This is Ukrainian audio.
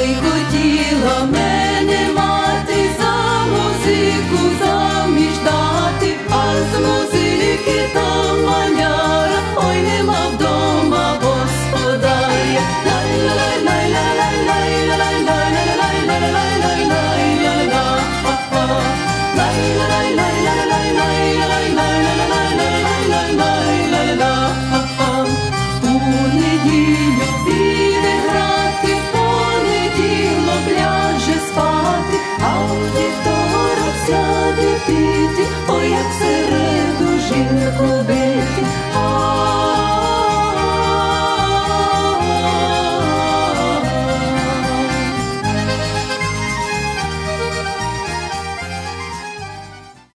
ой, хотіла мене мати за музику заміж дати, а з музики та маняра, ой, нема вдома господаря. У неділю піде грати, в понеділок ляже спати, а у вівторок сяде піти, ой, як середу жінку